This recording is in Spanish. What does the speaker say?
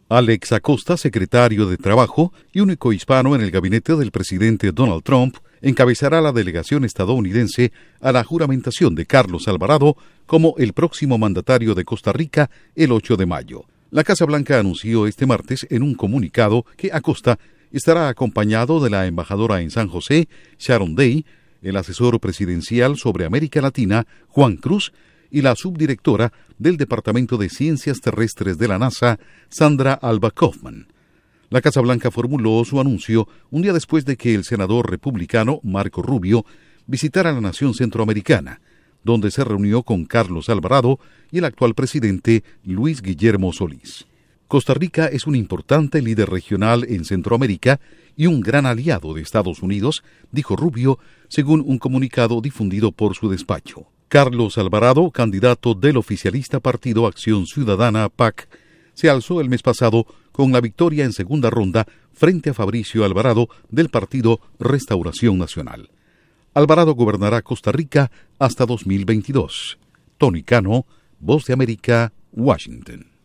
Alex Acosta, secretario de Trabajo y único hispano en el gabinete del presidente Donald Trump, encabezará la delegación estadounidense a la juramentación de Carlos Alvarado como el próximo mandatario de Costa Rica el 8 de mayo. La Casa Blanca anunció este martes en un comunicado que Acosta estará acompañado de la embajadora en San José, Sharon Day, el asesor presidencial sobre América Latina, Juan Cruz, y la subdirectora del Departamento de Ciencias Terrestres de la NASA, Sandra Alba Kaufman. La Casa Blanca formuló su anuncio un día después de que el senador republicano Marco Rubio visitara la nación centroamericana, donde se reunió con Carlos Alvarado y el actual presidente Luis Guillermo Solís. Costa Rica es un importante líder regional en Centroamérica y un gran aliado de Estados Unidos, dijo Rubio, según un comunicado difundido por su despacho. Carlos Alvarado, candidato del oficialista Partido Acción Ciudadana, PAC, se alzó el mes pasado con la victoria en segunda ronda frente a Fabricio Alvarado del partido Restauración Nacional. Alvarado gobernará Costa Rica hasta 2022. Tony Cano, Voz de América, Washington.